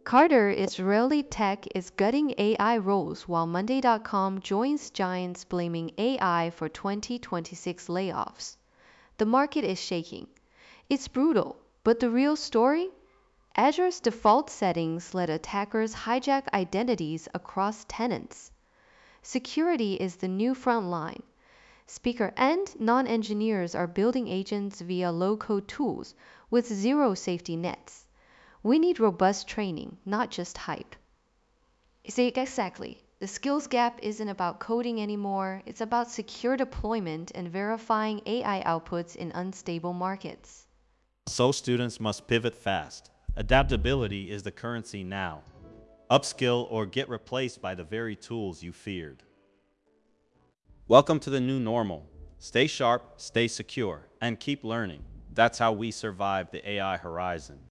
Carter Israeli tech is gutting AI roles while Monday.com joins giants blaming AI for 2026 layoffs. The market is shaking. It's brutal, but the real story? Azure's default settings let attackers hijack identities across tenants. Security is the new front line. Speaker and non-engineers are building agents via low-code tools with zero safety nets. We need robust training, not just hype. See, exactly. The skills gap isn't about coding anymore, it's about secure deployment and verifying AI outputs in unstable markets. So students must pivot fast. Adaptability is the currency now. Upskill or get replaced by the very tools you feared. Welcome to the new normal. Stay sharp, stay secure, and keep learning. That's how we survive the AI horizon.